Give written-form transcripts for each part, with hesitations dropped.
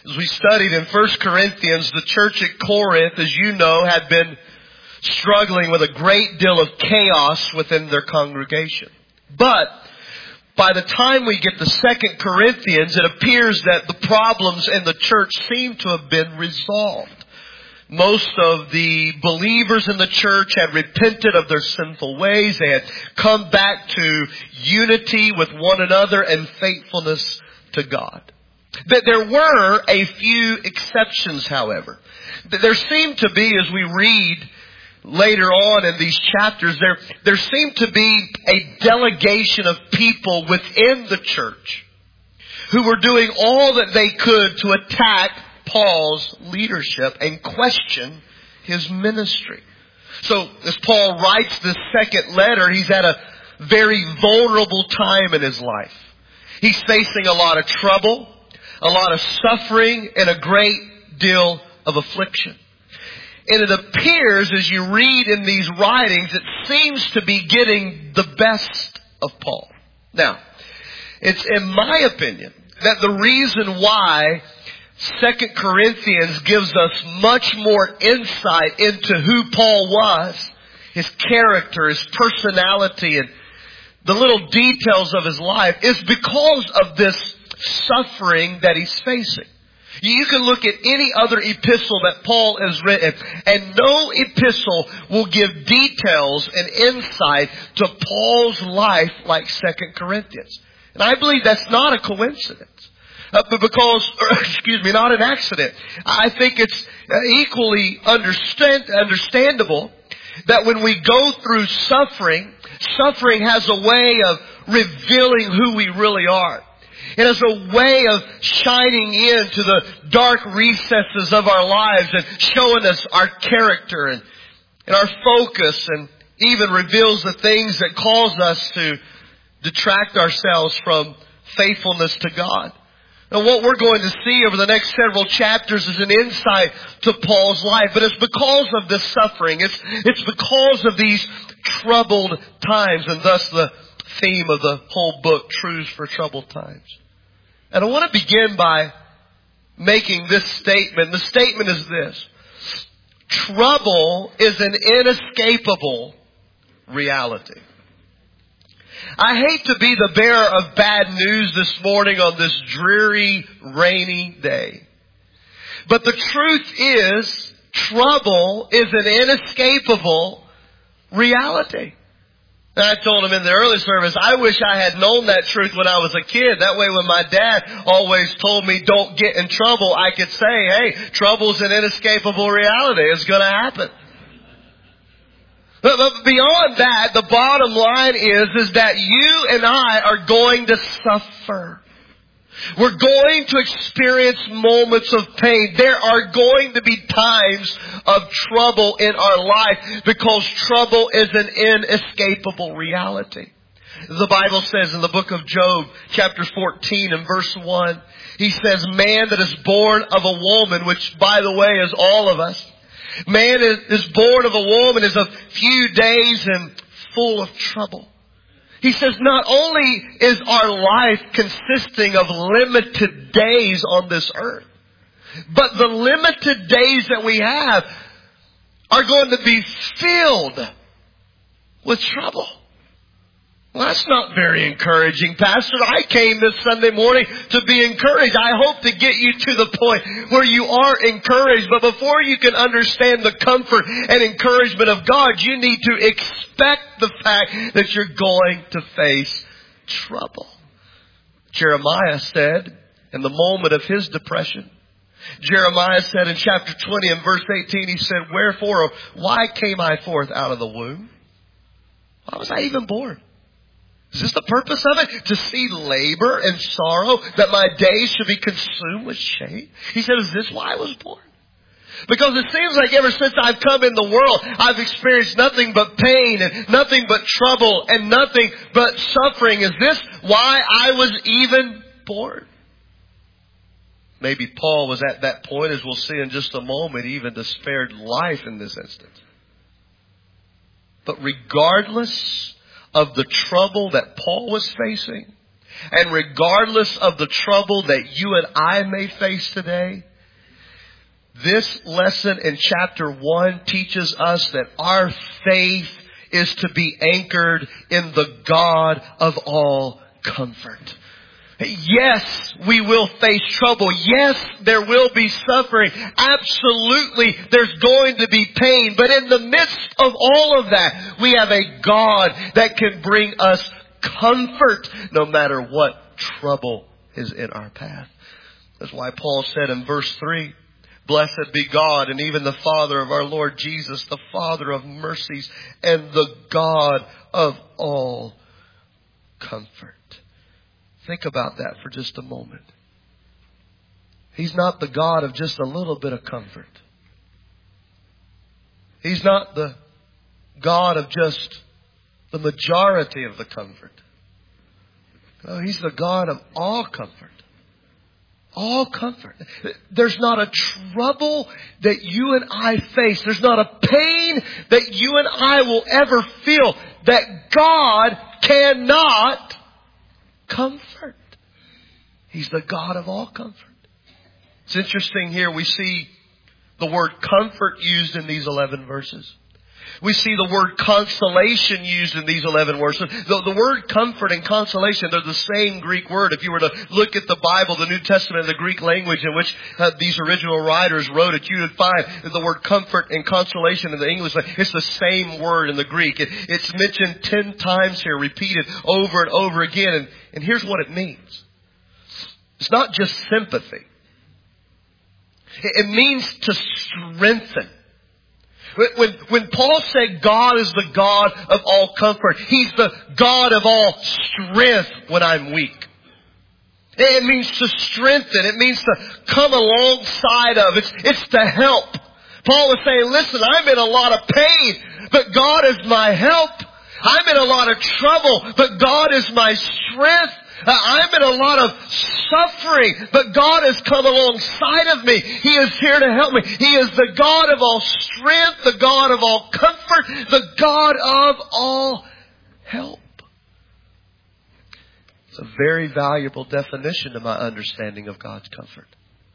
As we studied in 1 Corinthians, the church at Corinth, as you know, had been struggling with a great deal of chaos within their congregation. But by the time we get to 2 Corinthians, it appears that the problems in the church seem to have been resolved. Most of the believers in the church had repented of their sinful ways. They had come back to unity with one another and faithfulness to God. But there were a few exceptions, however. There seemed to be, as we read later on in these chapters, there seemed to be a delegation of people within the church who were doing all that they could to attack Paul's leadership and question his ministry. So as Paul writes this second letter, he's at a very vulnerable time in his life. He's facing a lot of trouble, a lot of suffering, and a great deal of affliction. And it appears, as you read in these writings, it seems to be getting the best of Paul. Now, it's in my opinion that the reason why 2 Corinthians gives us much more insight into who Paul was, his character, his personality, and the little details of his life, is because of this suffering that he's facing. You can look at any other epistle that Paul has written, and no epistle will give details and insight to Paul's life like 2 Corinthians. And I believe that's not a coincidence. Not an accident. I think it's equally understandable that when we go through suffering has a way of revealing who we really are. It has a way of shining into the dark recesses of our lives and showing us our character and our focus, and even reveals the things that cause us to detract ourselves from faithfulness to God. And what we're going to see over the next several chapters is an insight to Paul's life. But it's because of this suffering. It's because of these troubled times, and thus the theme of the whole book, Truths for Troubled Times. And I want to begin by making this statement. The statement is this: trouble is an inescapable reality. I hate to be the bearer of bad news this morning on this dreary, rainy day. But the truth is, trouble is an inescapable reality. And I told him in the early service, I wish I had known that truth when I was a kid. That way when my dad always told me don't get in trouble, I could say, hey, trouble's an inescapable reality. It's going to happen. But beyond that, the bottom line is that you and I are going to suffer. We're going to experience moments of pain. There are going to be times of trouble in our life because trouble is an inescapable reality. The Bible says in the book of Job, chapter 14 and verse 1, he says, man that is born of a woman, which by the way is all of us, man is born of a woman is a few days and full of trouble. He says not only is our life consisting of limited days on this earth, but the limited days that we have are going to be filled with trouble. Well, that's not very encouraging, Pastor. I came this Sunday morning to be encouraged. I hope to get you to the point where you are encouraged. But before you can understand the comfort and encouragement of God, you need to expect the fact that you're going to face trouble. Jeremiah said in the moment of his depression, Jeremiah said in chapter 20 and verse 18, he said, wherefore, or why came I forth out of the womb? Why was I even born? Is this the purpose of it? To see labor and sorrow, that my days should be consumed with shame? He said, is this why I was born? Because it seems like ever since I've come in the world, I've experienced nothing but pain and nothing but trouble and nothing but suffering. Is this why I was even born? Maybe Paul was at that point, as we'll see in just a moment, even despaired life in this instance. But regardless of the trouble that Paul was facing, And regardless of the trouble that you and I may face today, this lesson in chapter 1 teaches us that our faith is to be anchored in the God of all comfort. Yes, we will face trouble. Yes, there will be suffering. Absolutely, there's going to be pain. But in the midst of all of that, we have a God that can bring us comfort no matter what trouble is in our path. That's why Paul said in verse 3, "Blessed be God and even the Father of our Lord Jesus, the Father of mercies and the God of all comfort." Think about that for just a moment. He's not the God of just a little bit of comfort. He's not the God of just the majority of the comfort. No, He's the God of all comfort. All comfort. There's not a trouble that you and I face. There's not a pain that you and I will ever feel that God cannot comfort. He's the God of all comfort. It's interesting here we see the word comfort used in these 11 verses. We see the word consolation used in these 11 verses. The word comfort and consolation, they're the same Greek word. If you were to look at the Bible, the New Testament, the Greek language in which these original writers wrote it, you would find that the word comfort and consolation in the English, it's the same word in the Greek. It's mentioned 10 times here, repeated over and over again. And here's what it means. It's not just sympathy. It means to strengthen. When Paul said God is the God of all comfort, He's the God of all strength when I'm weak. It means to strengthen. It means to come alongside of. It's to help. Paul is saying, listen, I'm in a lot of pain, but God is my help. I'm in a lot of trouble, but God is my strength. I'm in a lot of suffering, but God has come alongside of me. He is here to help me. He is the God of all strength, the God of all comfort, the God of all help. It's a very valuable definition to my understanding of God's comfort.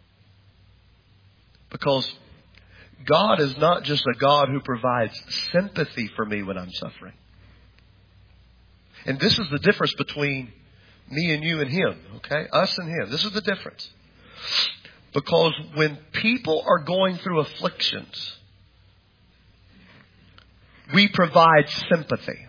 Because God is not just a God who provides sympathy for me when I'm suffering. And this is the difference between me and you and Him, okay? Us and Him. This is the difference. Because when people are going through afflictions, we provide sympathy.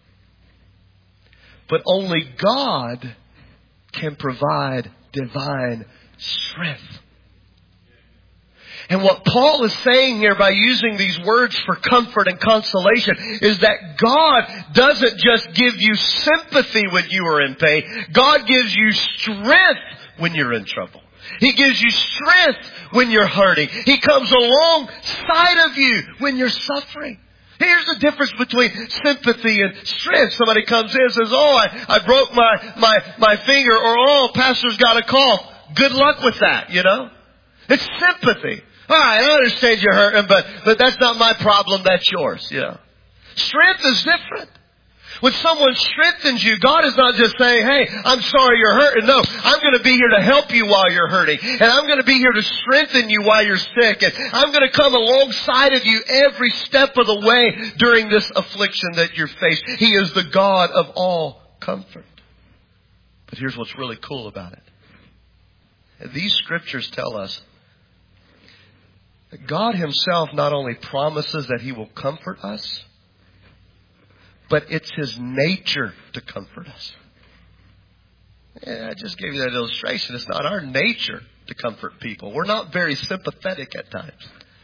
But only God can provide divine strength. And what Paul is saying here by using these words for comfort and consolation is that God doesn't just give you sympathy when you are in pain. God gives you strength when you're in trouble. He gives you strength when you're hurting. He comes alongside of you when you're suffering. Here's the difference between sympathy and strength. Somebody comes in and says, "Oh, I broke my finger," or "Oh, pastor's got a cough." Good luck with that, you know. It's sympathy. All right, I understand you're hurting, but that's not my problem. That's yours. Yeah. Strength is different. When someone strengthens you, God is not just saying, "Hey, I'm sorry you're hurting." No, I'm going to be here to help you while you're hurting. And I'm going to be here to strengthen you while you're sick. And I'm going to come alongside of you every step of the way during this affliction that you're faced. He is the God of all comfort. But here's what's really cool about it. These scriptures tell us that God Himself not only promises that He will comfort us, but it's His nature to comfort us. Yeah, I just gave you that illustration. It's not our nature to comfort people. We're not very sympathetic at times.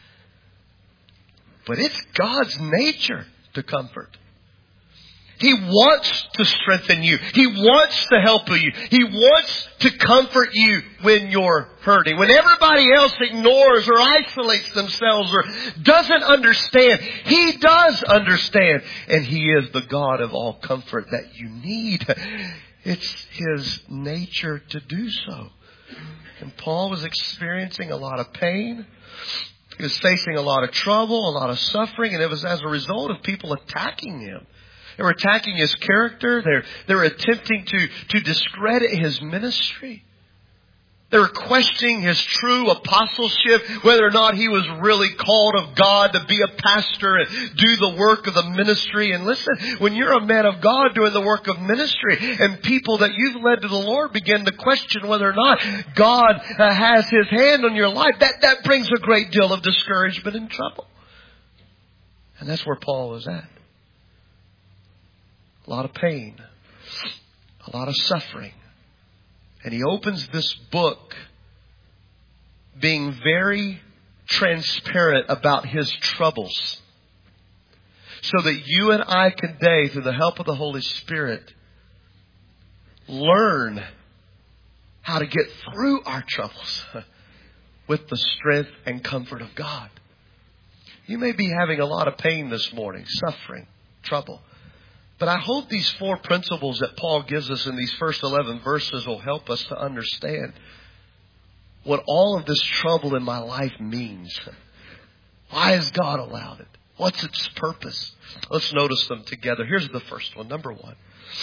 But it's God's nature to comfort. He wants to strengthen you. He wants to help you. He wants to comfort you when you're hurting. When everybody else ignores or isolates themselves or doesn't understand, He does understand. And He is the God of all comfort that you need. It's His nature to do so. And Paul was experiencing a lot of pain. He was facing a lot of trouble, a lot of suffering, and it was as a result of people attacking him. They were attacking his character. They were attempting to discredit his ministry. They were questioning his true apostleship, whether or not he was really called of God to be a pastor and do the work of the ministry. And listen, when you're a man of God doing the work of ministry and people that you've led to the Lord begin to question whether or not God has His hand on your life, that brings a great deal of discouragement and trouble. And that's where Paul was at. A lot of pain, a lot of suffering. And he opens this book being very transparent about his troubles, so that you and I can today, through the help of the Holy Spirit, learn how to get through our troubles with the strength and comfort of God. You may be having a lot of pain this morning, suffering, trouble. But I hope these 4 principles that Paul gives us in these first 11 verses will help us to understand what all of this trouble in my life means. Why has God allowed it? What's its purpose? Let's notice them together. Here's the first one. Number 1.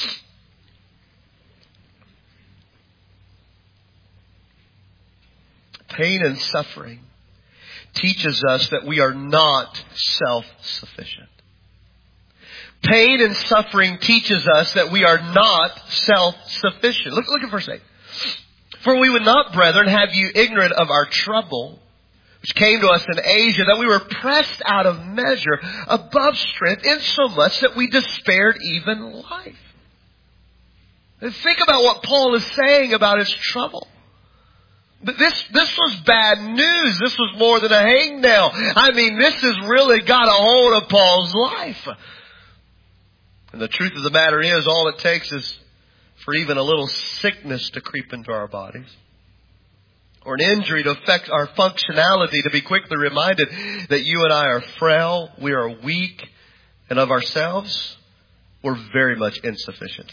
Pain and suffering teaches us that we are not self-sufficient. Pain and suffering teaches us that we are not self-sufficient. Look at verse 8. For we would not, brethren, have you ignorant of our trouble, which came to us in Asia, that we were pressed out of measure, above strength, insomuch that we despaired even life. And think about what Paul is saying about his trouble. But this was bad news. This was more than a hangnail. I mean, this has really got a hold of Paul's life. And the truth of the matter is, all it takes is for even a little sickness to creep into our bodies, or an injury to affect our functionality, to be quickly reminded that you and I are frail, we are weak, and of ourselves, we're very much insufficient.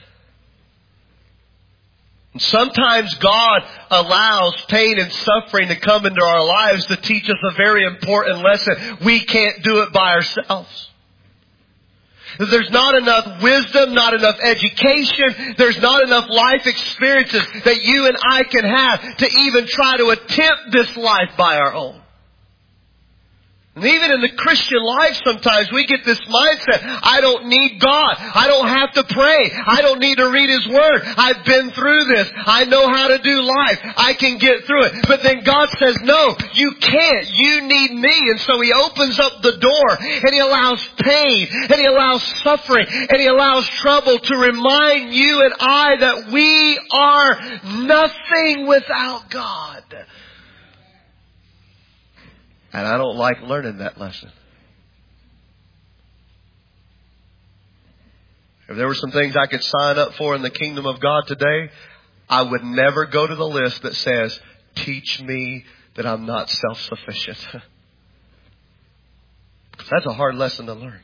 And sometimes God allows pain and suffering to come into our lives to teach us a very important lesson. We can't do it by ourselves. There's not enough wisdom, not enough education, there's not enough life experiences that you and I can have to even try to attempt this life by our own. And even in the Christian life sometimes we get this mindset, I don't need God. I don't have to pray. I don't need to read His Word. I've been through this. I know how to do life. I can get through it. But then God says, no, you can't. You need me. And so He opens up the door and He allows pain and He allows suffering and He allows trouble to remind you and I that we are nothing without God. And I don't like learning that lesson. If there were some things I could sign up for in the kingdom of God today, I would never go to the list that says, teach me that I'm not self-sufficient. Because that's a hard lesson to learn.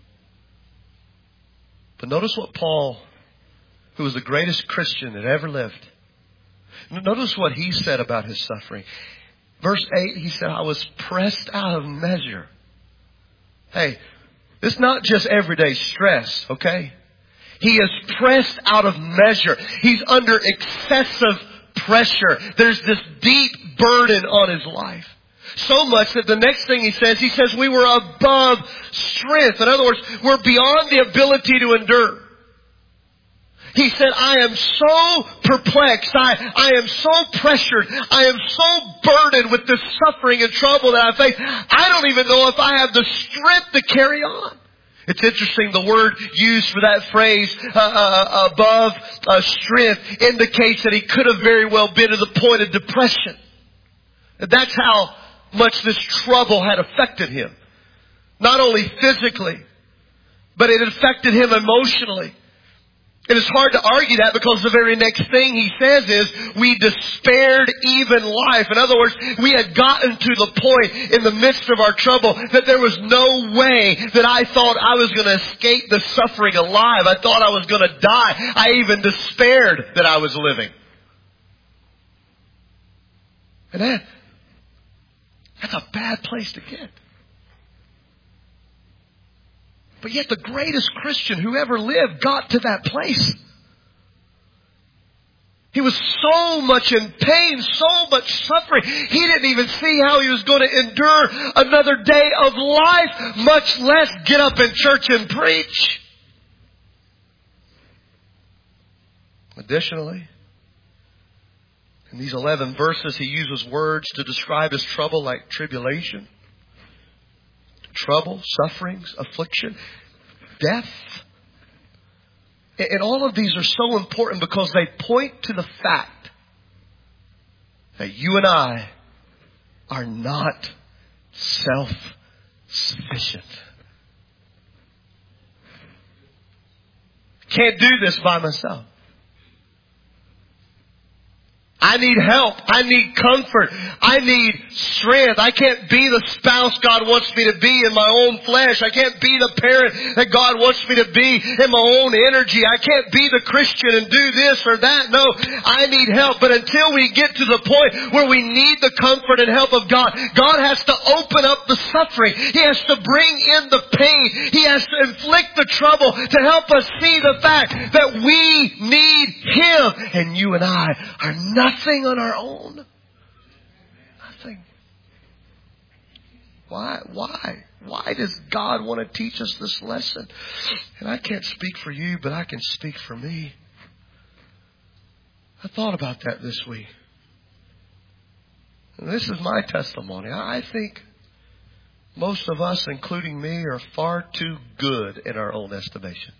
But notice what Paul, who was the greatest Christian that ever lived, notice what he said about his suffering. Verse 8, he said, I was pressed out of measure. Hey, it's not just everyday stress, okay? He is pressed out of measure. He's under excessive pressure. There's this deep burden on his life. So much that the next thing he says we were above strength. In other words, we're beyond the ability to endure. He said, I am so perplexed. I am so pressured. I am so burdened with this suffering and trouble that I face. I don't even know if I have the strength to carry on. It's interesting, the word used for that phrase, above strength, indicates that he could have very well been to the point of depression. And that's how much this trouble had affected him. Not only physically, but it affected him emotionally. And it's hard to argue that because the very next thing he says is, we despaired even life. In other words, we had gotten to the point in the midst of our trouble that there was no way that I thought I was going to escape the suffering alive. I thought I was going to die. I even despaired that I was living. And that's a bad place to get. But yet the greatest Christian who ever lived got to that place. He was so much in pain, so much suffering. He didn't even see how he was going to endure another day of life, much less get up in church and preach. Additionally, in these 11 verses, he uses words to describe his trouble like tribulation, trouble, sufferings, affliction, death. And all of these are so important because they point to the fact that you and I are not self-sufficient. Can't do this by myself. I need help. I need comfort. I need strength. I can't be the spouse God wants me to be in my own flesh. I can't be the parent that God wants me to be in my own energy. I can't be the Christian and do this or that. No, I need help. But until we get to the point where we need the comfort and help of God, God has to open up the suffering. He has to bring in the pain. He has to inflict the trouble to help us see the fact that we need Him. And you and I are nothing on our own. Nothing. Why? Why does God want to teach us this lesson? And I can't speak for you, but I can speak for me. I thought about that this week. And this is my testimony. I think most of us, including me, are far too good in our own estimation.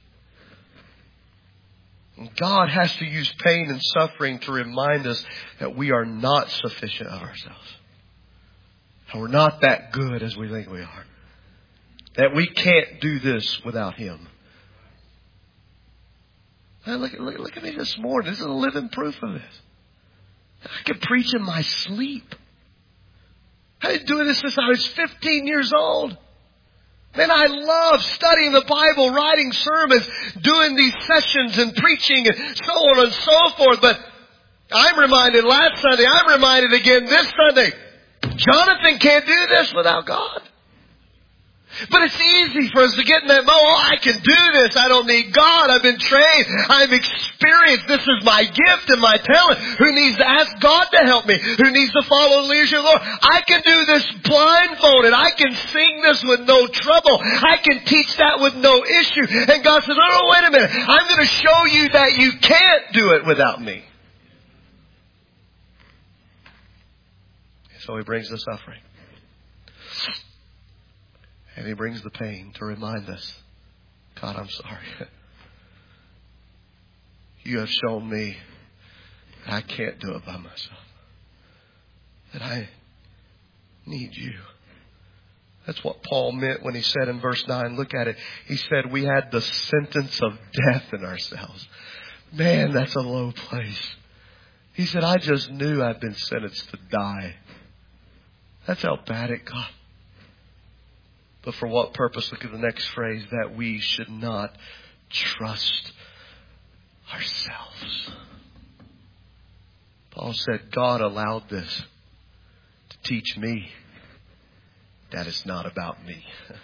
God has to use pain and suffering to remind us that we are not sufficient of ourselves. And we're not that good as we think we are. That we can't do this without Him. Now look at me this morning. This is a living proof of this. I can preach in my sleep. I've been doing this since I was 15 years old. Man, I love studying the Bible, writing sermons, doing these sessions and preaching and so on and so forth. But I'm reminded last Sunday, I'm reminded again this Sunday, Jonathan can't do this without God. But it's easy for us to get in that mode. Oh, I can do this. I don't need God. I've been trained. I've experienced. This is my gift and my talent. Who needs to ask God to help me? Who needs to follow the leadership of the Lord? I can do this blindfolded. I can sing this with no trouble. I can teach that with no issue. And God says, oh, wait a minute. I'm going to show you that you can't do it without me. So He brings the suffering. And He brings the pain to remind us, God, I'm sorry. You have shown me that I can't do it by myself. That I need You. That's what Paul meant when he said in verse 9, look at it. He said we had the sentence of death in ourselves. Man, that's a low place. He said, I just knew I'd been sentenced to die. That's how bad it got. But for what purpose? Look at the next phrase. That we should not trust ourselves. Paul said, God allowed this to teach me that it's not about me.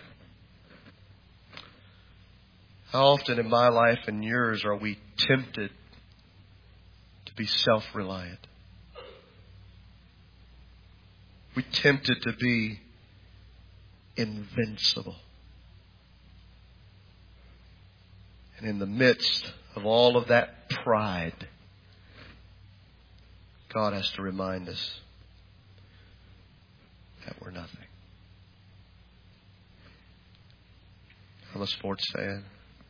How often in my life and yours are we tempted to be self-reliant? We're tempted to be invincible. And in the midst of all of that pride, God has to remind us that we're nothing. I'm a sports fan.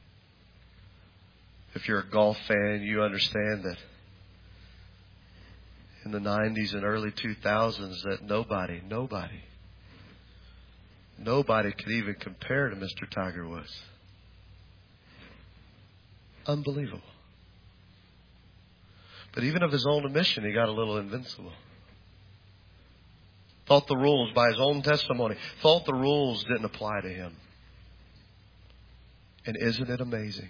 If you're a golf fan, you understand that in the 90s and early 2000s that nobody could even compare to Mr. Tiger Woods. Unbelievable. But even of his own admission, he got a little invincible. Thought the rules, by his own testimony, thought the rules didn't apply to him. And isn't it amazing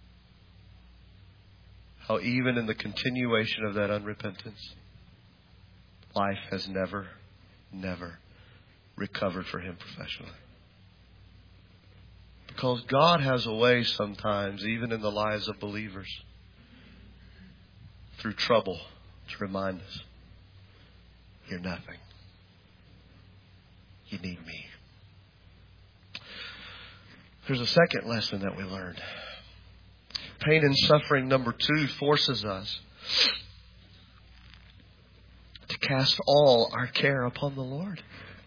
how even in the continuation of that unrepentance, life has never recovered for him professionally. Because God has a way sometimes, even in the lives of believers, through trouble, to remind us, you're nothing. You need me. There's a second lesson that we learned. Pain and suffering, number 2, forces us to cast all our care upon the Lord.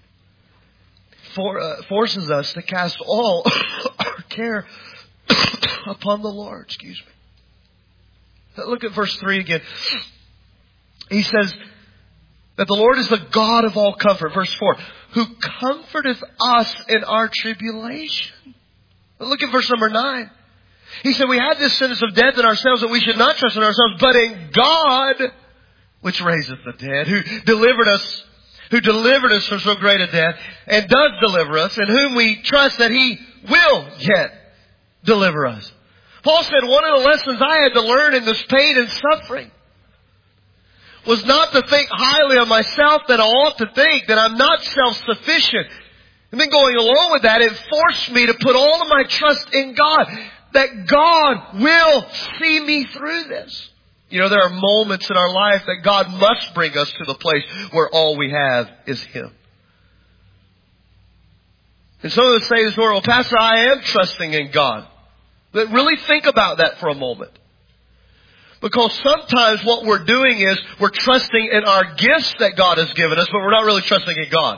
Forces us to cast all our care upon the Lord. Excuse me. Look at verse 3 again. He says that the Lord is the God of all comfort. Verse 4. Who comforteth us in our tribulation. Look at verse number 9. He said we had this sentence of death in ourselves, that we should not trust in ourselves, but in God, which raiseth the dead, who delivered us from so great a death, and does deliver us, in whom we trust that He will yet deliver us. Paul said one of the lessons I had to learn in this pain and suffering was not to think highly of myself, that I ought to think that I'm not self-sufficient. And then going along with that, it forced me to put all of my trust in God, that God will see me through this. You know, there are moments in our life that God must bring us to the place where all we have is Him. And some of us say this morning, well, Pastor, I am trusting in God. But really think about that for a moment. Because sometimes what we're doing is we're trusting in our gifts that God has given us, but we're not really trusting in God.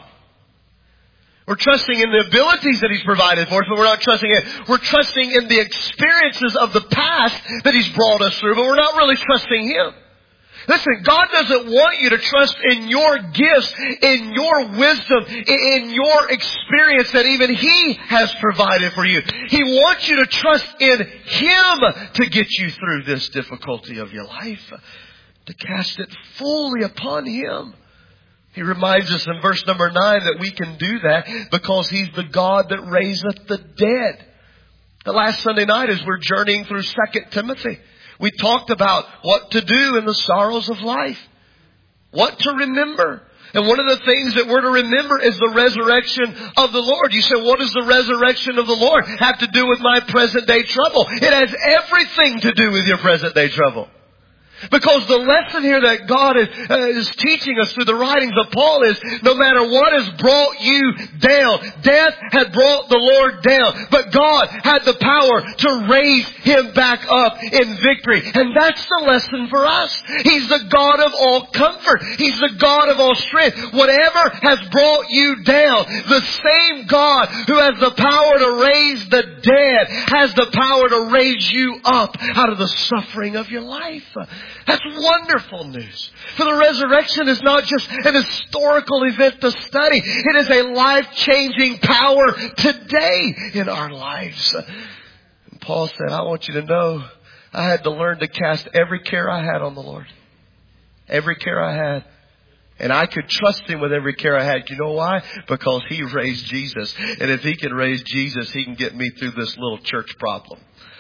We're trusting in the abilities that He's provided for us, but we're not trusting it. We're trusting in the experiences of the past that He's brought us through, but we're not really trusting Him. Listen, God doesn't want you to trust in your gifts, in your wisdom, in your experience that even He has provided for you. He wants you to trust in Him to get you through this difficulty of your life, to cast it fully upon Him. He reminds us in verse number 9 that we can do that because He's the God that raiseth the dead. The last Sunday night, as we're journeying through 2 Timothy, we talked about what to do in the sorrows of life. What to remember. And one of the things that we're to remember is the resurrection of the Lord. You say, what does the resurrection of the Lord have to do with my present day trouble? It has everything to do with your present day trouble. Because the lesson here that God is teaching us through the writings of Paul is, no matter what has brought you down, death had brought the Lord down, but God had the power to raise Him back up in victory. And that's the lesson for us. He's the God of all comfort. He's the God of all strength. Whatever has brought you down, the same God who has the power to raise the dead has the power to raise you up out of the suffering of your life. That's wonderful news. For the resurrection is not just an historical event to study. It is a life-changing power today in our lives. And Paul said, I want you to know I had to learn to cast every care I had on the Lord. Every care I had. And I could trust Him with every care I had. You know why? Because He raised Jesus. And if He can raise Jesus, He can get me through this little church problem.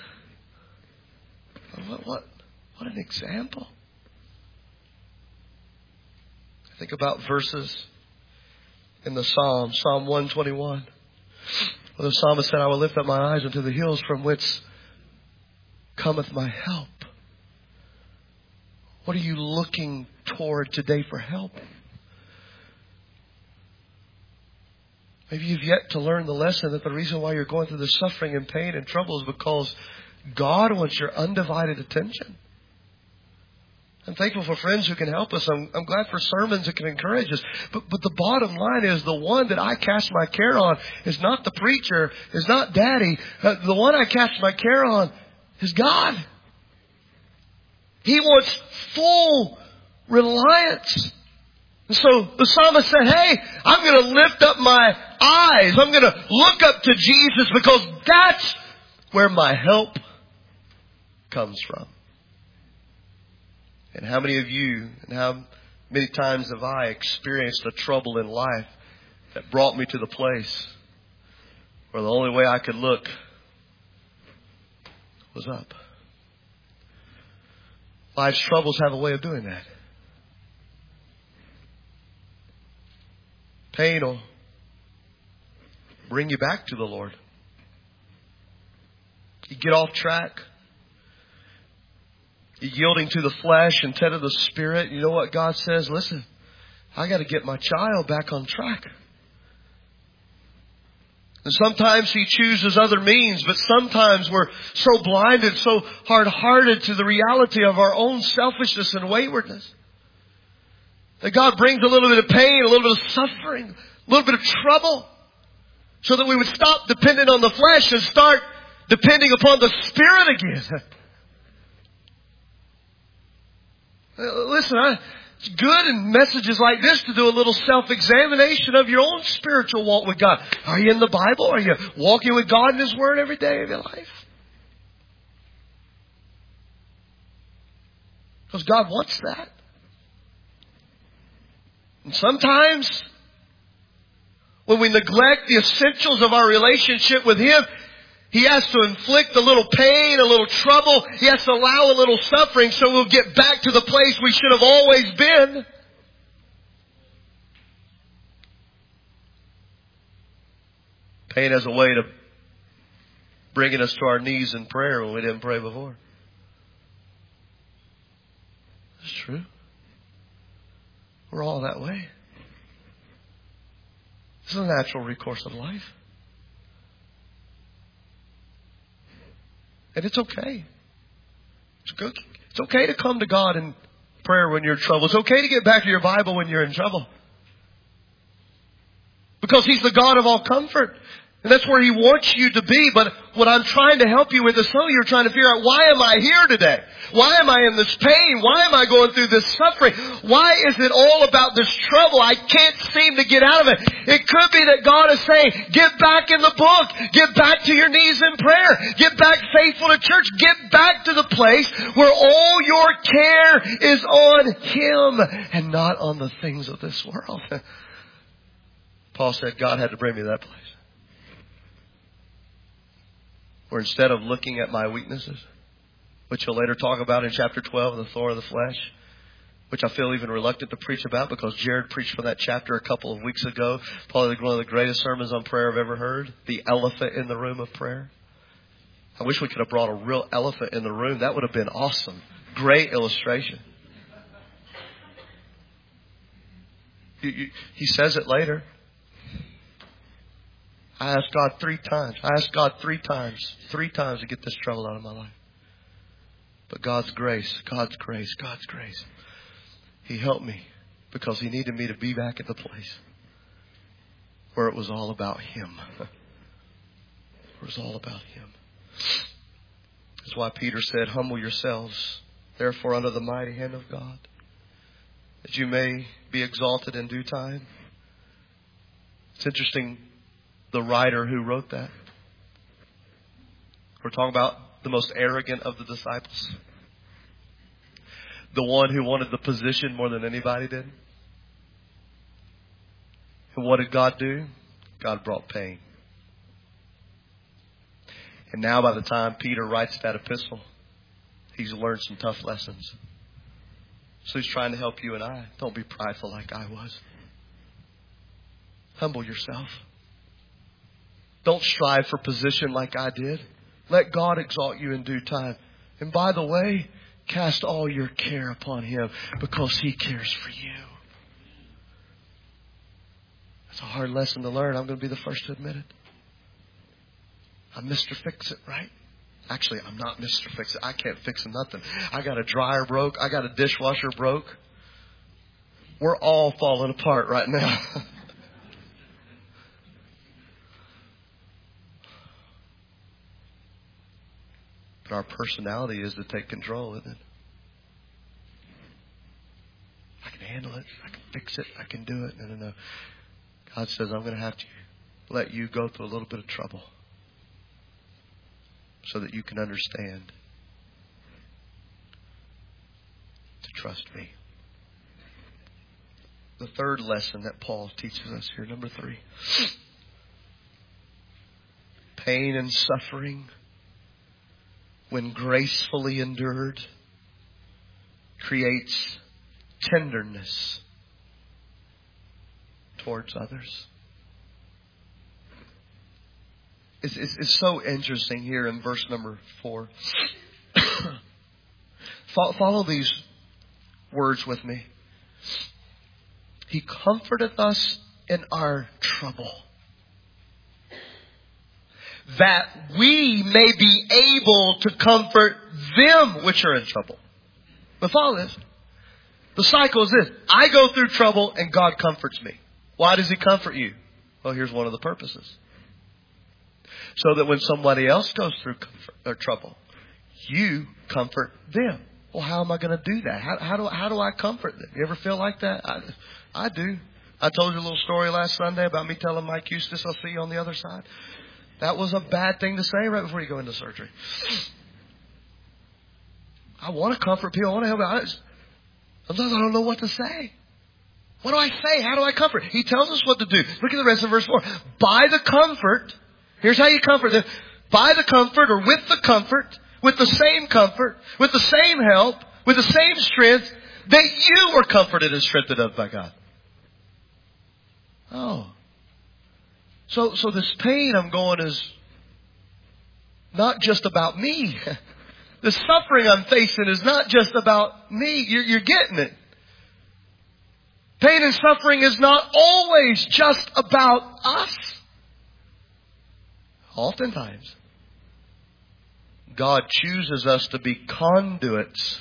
What an example. I think about verses in the Psalm, Psalm 121. Where the psalmist said, I will lift up my eyes unto the hills from whence cometh my help. What are you looking toward today for help? Maybe you've yet to learn the lesson that the reason why you're going through the suffering and pain and trouble is because God wants your undivided attention. I'm thankful for friends who can help us. I'm glad for sermons that can encourage us. But the bottom line is the one that I cast my care on is not the preacher, is not Daddy. The one I cast my care on is God. He wants full reliance. And so the psalmist said, hey, I'm going to lift up my eyes. I'm going to look up to Jesus because that's where my help comes from. And how many of you and how many times have I experienced a trouble in life that brought me to the place where the only way I could look was up? Life's troubles have a way of doing that. Pain will bring you back to the Lord. You get off track. You're yielding to the flesh instead of the Spirit. You know what God says? Listen, I got to get my child back on track. And sometimes He chooses other means, but sometimes we're so blinded, so hard-hearted to the reality of our own selfishness and waywardness, that God brings a little bit of pain, a little bit of suffering, a little bit of trouble, so that we would stop depending on the flesh and start depending upon the Spirit again. Listen, it's good in messages like this to do a little self-examination of your own spiritual walk with God. Are you in the Bible? Are you walking with God in His Word every day of your life? Because God wants that. And sometimes, when we neglect the essentials of our relationship with Him, He has to inflict a little pain, a little trouble. He has to allow a little suffering so we'll get back to the place we should have always been. Pain has a way of bringing us to our knees in prayer when we didn't pray before. It's true. We're all that way. It's a natural recourse of life. And it's okay. It's good. It's okay to come to God in prayer when you're in trouble. It's okay to get back to your Bible when you're in trouble. Because He's the God of all comfort. And that's where He wants you to be. But what I'm trying to help you with is some of you are trying to figure out, why am I here today? Why am I in this pain? Why am I going through this suffering? Why is it all about this trouble? I can't seem to get out of it. It could be that God is saying, get back in the book. Get back to your knees in prayer. Get back faithful to church. Get back to the place where all your care is on Him and not on the things of this world. Paul said God had to bring me to that place. Where instead of looking at my weaknesses, which he'll later talk about in chapter 12, the thorn of the flesh, which I feel even reluctant to preach about because Jared preached from that chapter a couple of weeks ago. Probably one of the greatest sermons on prayer I've ever heard. The elephant in the room of prayer. I wish we could have brought a real elephant in the room. That would have been awesome. Great illustration. He says it later. I asked God 3 times. I asked God 3 times. 3 times to get this trouble out of my life. But God's grace, God's grace, God's grace. He helped me because He needed me to be back at the place where it was all about Him. It was all about Him. That's why Peter said, humble yourselves, therefore, under the mighty hand of God, that you may be exalted in due time. It's interesting. The writer who wrote that. We're talking about the most arrogant of the disciples. The one who wanted the position more than anybody did. And what did God do? God brought pain. And now by the time Peter writes that epistle, he's learned some tough lessons. So he's trying to help you and I. Don't be prideful like I was. Humble yourself. Don't strive for position like I did. Let God exalt you in due time. And by the way, cast all your care upon Him because He cares for you. It's a hard lesson to learn. I'm going to be the first to admit it. I'm Mr. Fix-It, right? Actually, I'm not Mr. Fix-It. I can't fix nothing. I got a dryer broke. I got a dishwasher broke. We're all falling apart right now. But our personality is to take control, isn't it? I can handle it. I can fix it. I can do it. No. God says, I'm going to have to let you go through a little bit of trouble so that you can understand to trust me. The third lesson that Paul teaches us here, number 3. Pain and suffering, when gracefully endured, creates tenderness towards others. It's so interesting here in verse number 4. Follow these words with me. He comforteth us in our trouble, that we may be able to comfort them which are in trouble. But follow this. The cycle is this. I go through trouble and God comforts me. Why does He comfort you? Well, here's one of the purposes. So that when somebody else goes through trouble, you comfort them. Well, how am I going to do that? How do I comfort them? You ever feel like that? I do. I told you a little story last Sunday about me telling Mike Eustace, I'll see you on the other side. That was a bad thing to say right before you go into surgery. I want to comfort people. I want to help. Sometimes I don't know what to say. What do I say? How do I comfort? He tells us what to do. Look at the rest of verse 4. By the comfort, here's how you comfort them. By the comfort, or with the comfort, with the same comfort, with the same help, with the same strength, that you were comforted and strengthened up by God. Oh. So this pain I'm going is not just about me. The suffering I'm facing is not just about me. You're getting it. Pain and suffering is not always just about us. Oftentimes, God chooses us to be conduits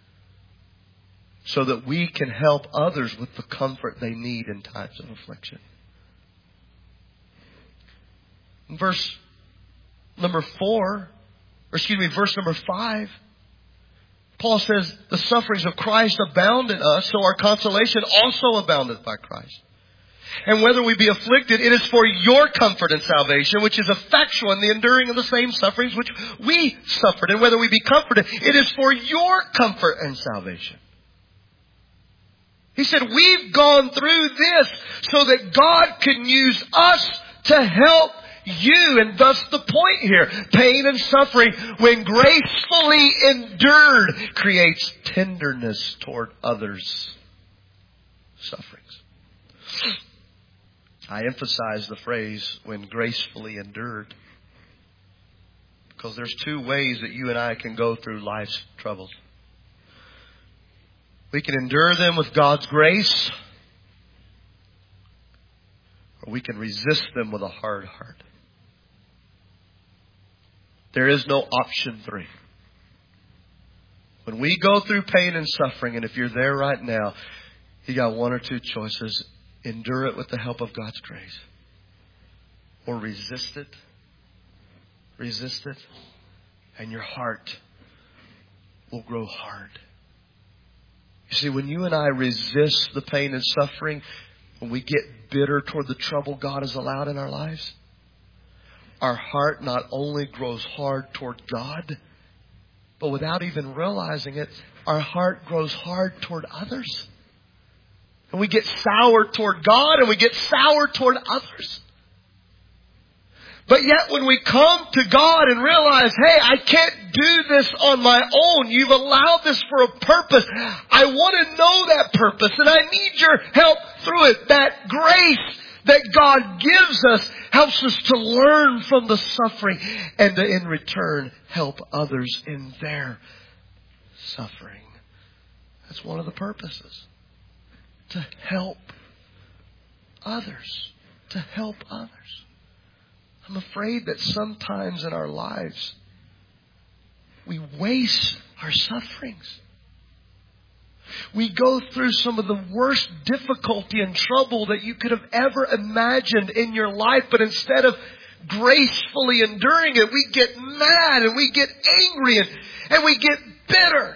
so that we can help others with the comfort they need in times of affliction. In verse number 5, Paul says, the sufferings of Christ abound in us, so our consolation also aboundeth by Christ. And whether we be afflicted, it is for your comfort and salvation, which is effectual in the enduring of the same sufferings which we suffered. And whether we be comforted, it is for your comfort and salvation. He said, we've gone through this so that God can use us to help you. And thus the point here, pain and suffering, when gracefully endured, creates tenderness toward others' sufferings. I emphasize the phrase, when gracefully endured, because there's two ways that you and I can go through life's troubles. We can endure them with God's grace, or we can resist them with a hard heart. There is no option 3. When we go through pain and suffering, and if you're there right now, you got one or two choices. Endure it with the help of God's grace. Or resist it. Resist it. And your heart will grow hard. You see, when you and I resist the pain and suffering, when we get bitter toward the trouble God has allowed in our lives, our heart not only grows hard toward God, but without even realizing it, our heart grows hard toward others. And we get sour toward God and we get sour toward others. But yet when we come to God and realize, hey, I can't do this on my own. You've allowed this for a purpose. I want to know that purpose and I need your help through it. That grace that God gives us helps us to learn from the suffering and to, in return, help others in their suffering. That's one of the purposes. To help others. To help others. I'm afraid that sometimes in our lives, we waste our sufferings. We go through some of the worst difficulty and trouble that you could have ever imagined in your life. But instead of gracefully enduring it, we get mad and we get angry and we get bitter.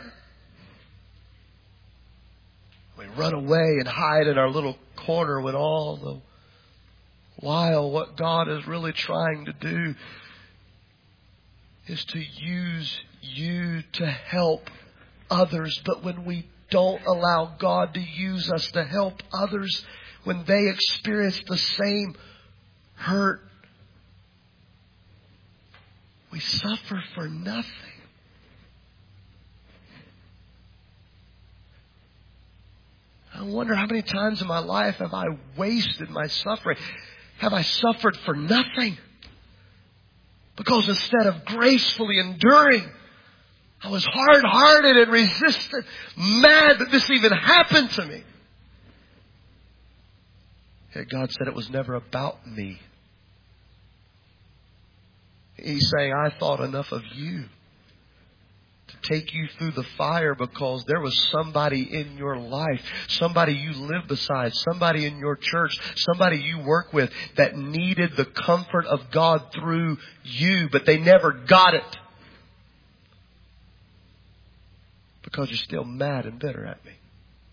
We run away and hide in our little corner when all the while what God is really trying to do is to use you to help others. But when we don't allow God to use us to help others, when they experience the same hurt, we suffer for nothing. I wonder how many times in my life have I wasted my suffering? Have I suffered for nothing? Because instead of gracefully enduring, I was hard-hearted and resistant, mad that this even happened to me. Yet God said it was never about me. He's saying, I thought enough of you to take you through the fire because there was somebody in your life, somebody you live beside, somebody in your church, somebody you work with that needed the comfort of God through you, but they never got it. Because you're still mad and bitter at me.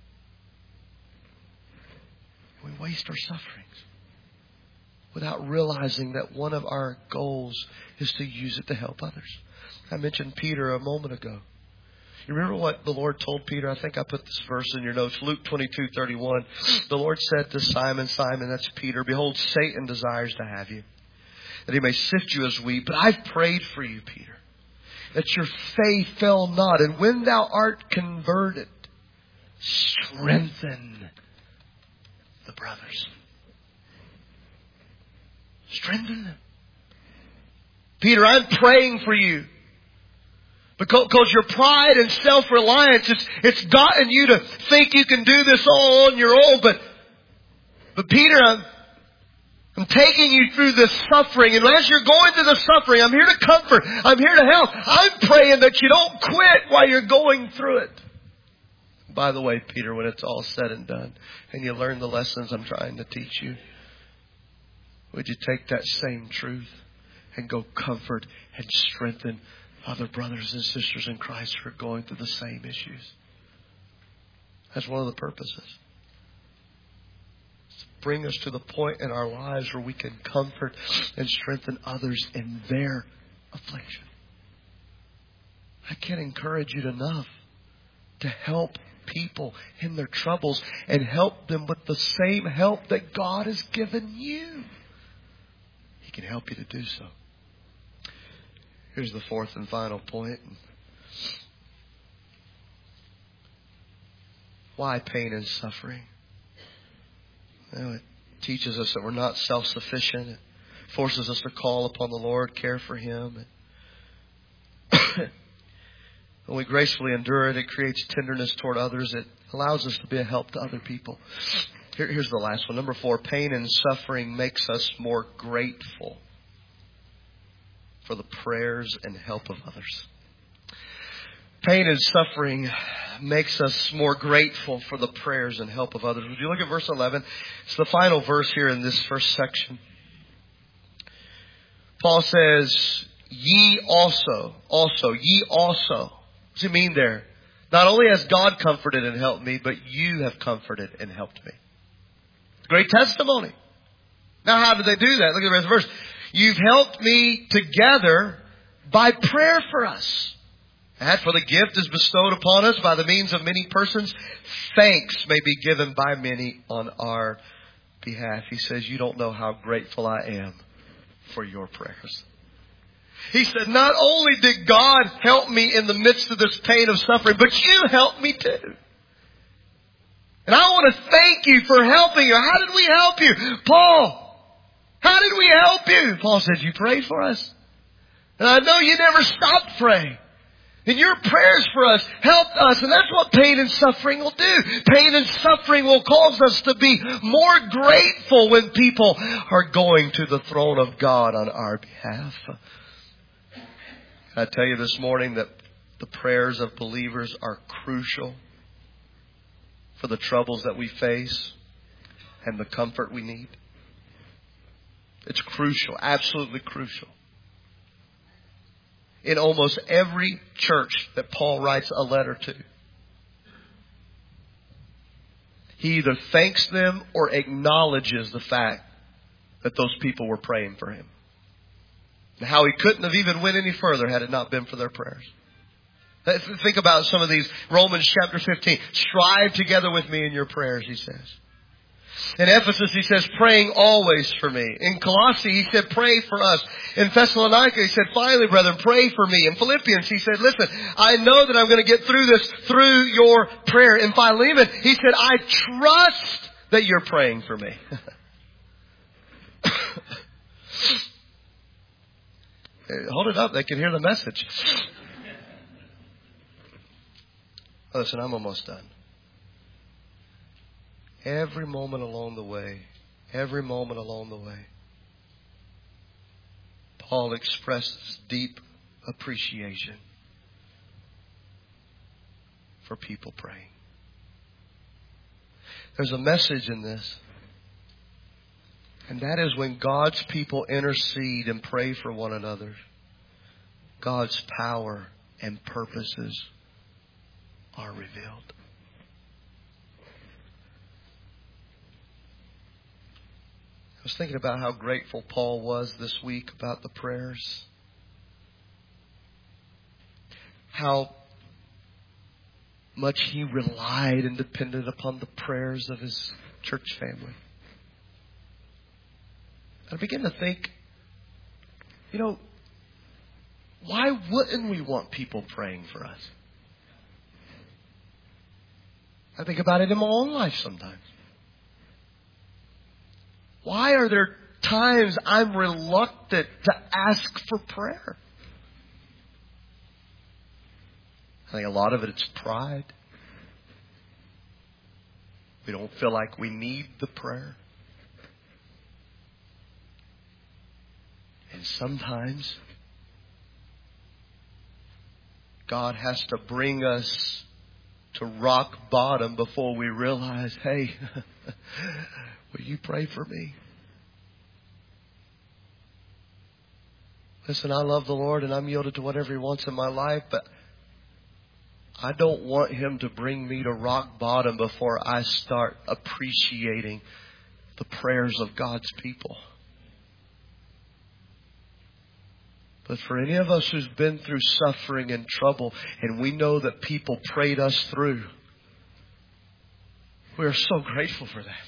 We waste our sufferings without realizing that one of our goals is to use it to help others. I mentioned Peter a moment ago. You remember what the Lord told Peter? I think I put this verse in your notes. Luke 22:31. The Lord said to Simon, Simon, that's Peter, behold, Satan desires to have you, that he may sift you as wheat. But I've prayed for you, Peter, that your faith fail not. And when thou art converted, strengthen the brothers. Strengthen them. Peter, I'm praying for you. Because your pride and self-reliance, it's gotten you to think you can do this all on your own. But Peter, I'm taking you through this suffering. And as you're going through the suffering, I'm here to comfort. I'm here to help. I'm praying that you don't quit while you're going through it. By the way, Peter, when it's all said and done, and you learn the lessons I'm trying to teach you, would you take that same truth and go comfort and strengthen other brothers and sisters in Christ who are going through the same issues? That's one of the purposes. It's to bring us to the point in our lives where we can comfort and strengthen others in their affliction. I can't encourage you enough to help people in their troubles and help them with the same help that God has given you. He can help you to do so. Here's the fourth and final point. Why pain and suffering? Well, it teaches us that we're not self-sufficient. It forces us to call upon the Lord, care for Him. When we gracefully endure it, it creates tenderness toward others. It allows us to be a help to other people. Here's the last one. Number 4, pain and suffering makes us more grateful for the prayers and help of others. Pain and suffering makes us more grateful for the prayers and help of others. Would you look at verse 11? It's the final verse here in this first section. Paul says, ye also. What does he mean there? Not only has God comforted and helped me, but you have comforted and helped me. Great testimony. Now, how did they do that? Look at the rest of the verse. You've helped me together by prayer for us. And for the gift is bestowed upon us by the means of many persons. Thanks may be given by many on our behalf. He says, you don't know how grateful I am for your prayers. He said, not only did God help me in the midst of this pain of suffering, but you helped me too. And I want to thank you for helping you. How did we help you? Paul, how did we help you? Paul said, you prayed for us. And I know you never stopped praying. And your prayers for us helped us. And that's what pain and suffering will do. Pain and suffering will cause us to be more grateful when people are going to the throne of God on our behalf. I tell you this morning that the prayers of believers are crucial for the troubles that we face and the comfort we need. It's crucial, absolutely crucial. In almost every church that Paul writes a letter to, he either thanks them or acknowledges the fact that those people were praying for him. And how he couldn't have even went any further had it not been for their prayers. Think about some of these. Romans chapter 15. Strive together with me in your prayers, he says. In Ephesus, he says, praying always for me. In Colossae, he said, pray for us. In Thessalonica, he said, finally, brethren, pray for me. In Philippians, he said, listen, I know that I'm going to get through this through your prayer. In Philemon, he said, I trust that you're praying for me. Hold it up. They can hear the message. Listen, I'm almost done. Every moment along the way, Paul expresses deep appreciation for people praying. There's a message in this. And that is when God's people intercede and pray for one another, God's power and purposes are revealed. I was thinking about how grateful Paul was this week about the prayers. How much he relied and depended upon the prayers of his church family. I began to think, why wouldn't we want people praying for us? I think about it in my own life sometimes. Why are there times I'm reluctant to ask for prayer? I think a lot of it's pride. We don't feel like we need the prayer. And sometimes God has to bring us to rock bottom before we realize, hey, will you pray for me? Listen, I love the Lord and I'm yielded to whatever He wants in my life, but I don't want Him to bring me to rock bottom before I start appreciating the prayers of God's people. But for any of us who's been through suffering and trouble, and we know that people prayed us through, we are so grateful for that.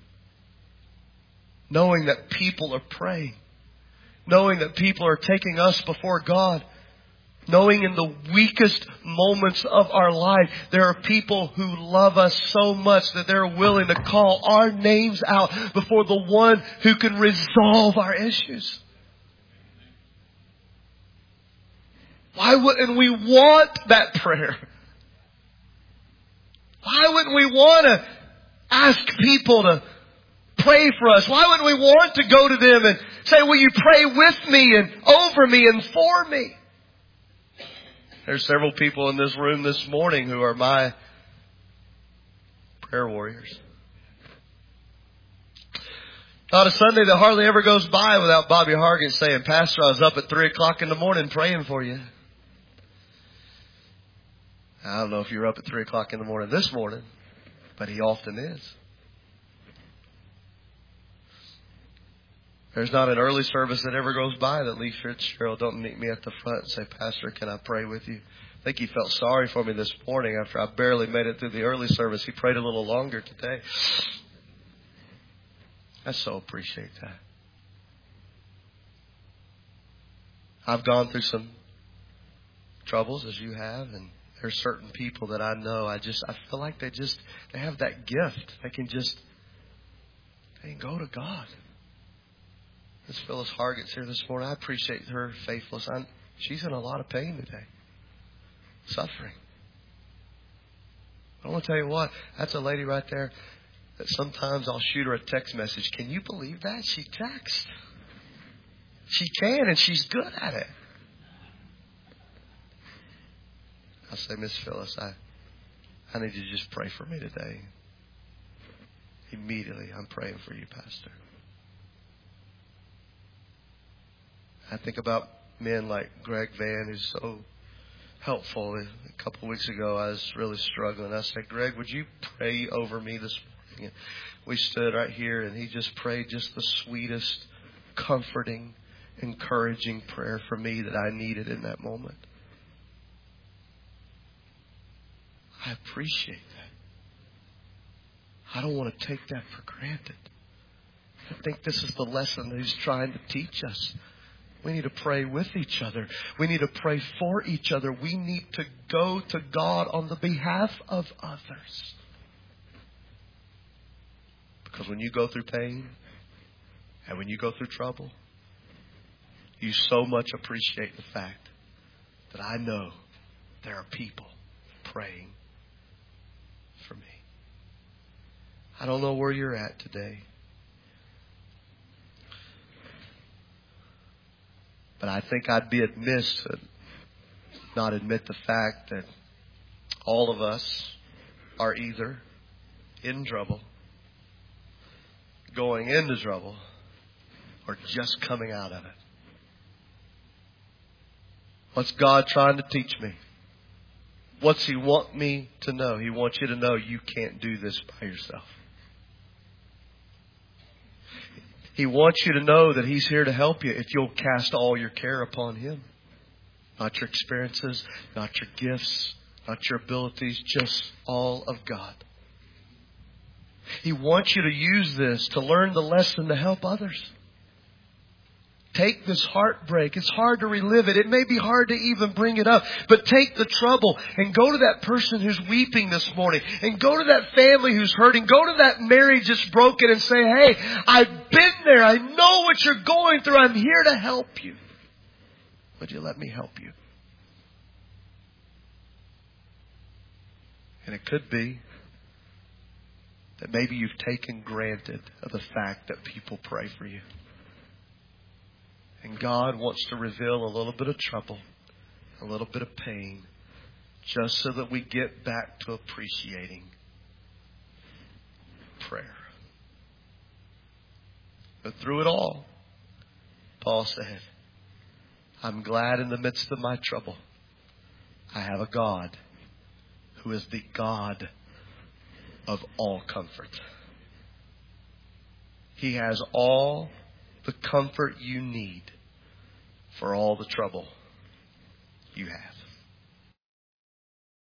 Knowing that people are praying. Knowing that people are taking us before God. Knowing in the weakest moments of our life, there are people who love us so much that they're willing to call our names out before the one who can resolve our issues. Why wouldn't we want that prayer? Why wouldn't we want to ask people to pray for us? Why wouldn't we want to go to them and say, will you pray with me and over me and for me? There's several people in this room this morning who are my prayer warriors. Not a Sunday that hardly ever goes by without Bobby Hargan saying, Pastor, I was up at 3 o'clock in the morning praying for you. I don't know if you're up at 3 o'clock in the morning this morning, but he often is. There's not an early service that ever goes by that Lee Fitzgerald don't meet me at the front and say, Pastor, can I pray with you? I think he felt sorry for me this morning after I barely made it through the early service. He prayed a little longer today. I so appreciate that. I've gone through some troubles as you have, and there's certain people that I know, I feel like they have that gift. They can go to God. Miss Phyllis Hargit's here this morning. I appreciate her faithfulness. She's in a lot of pain today. Suffering. I want to tell you what, that's a lady right there that sometimes I'll shoot her a text message. Can you believe that? She texts. She can, and she's good at it. I'll say, Miss Phyllis, I need you to just pray for me today. Immediately, I'm praying for you, Pastor. I think about men like Greg Van, who's so helpful. A couple of weeks ago, I was really struggling. I said, Greg, would you pray over me this morning? And we stood right here, and he just prayed just the sweetest, comforting, encouraging prayer for me that I needed in that moment. I appreciate that. I don't want to take that for granted. I think this is the lesson that he's trying to teach us. We need to pray with each other. We need to pray for each other. We need to go to God on the behalf of others. Because when you go through pain and when you go through trouble, You so much appreciate the fact that I know there are people praying for me. I don't know where you're at today, but I think I'd be amiss to not admit the fact that all of us are either in trouble, going into trouble, or just coming out of it. What's God trying to teach me? What's He want me to know? He wants you to know you can't do this by yourself. He wants you to know that He's here to help you if you'll cast all your care upon Him. Not your experiences, not your gifts, not your abilities, just all of God. He wants you to use this to learn the lesson to help others. Take this heartbreak. It's hard to relive it. It may be hard to even bring it up. But take the trouble and go to that person who's weeping this morning. And go to that family who's hurting. Go to that marriage that's broken and say, hey, I've been there. I know what you're going through. I'm here to help you. Would you let me help you? And it could be that maybe you've taken granted of the fact that people pray for you. And God wants to reveal a little bit of trouble, a little bit of pain, just so that we get back to appreciating prayer. But through it all, Paul said, I'm glad in the midst of my trouble, I have a God who is the God of all comfort. He has all the comfort you need for all the trouble you have.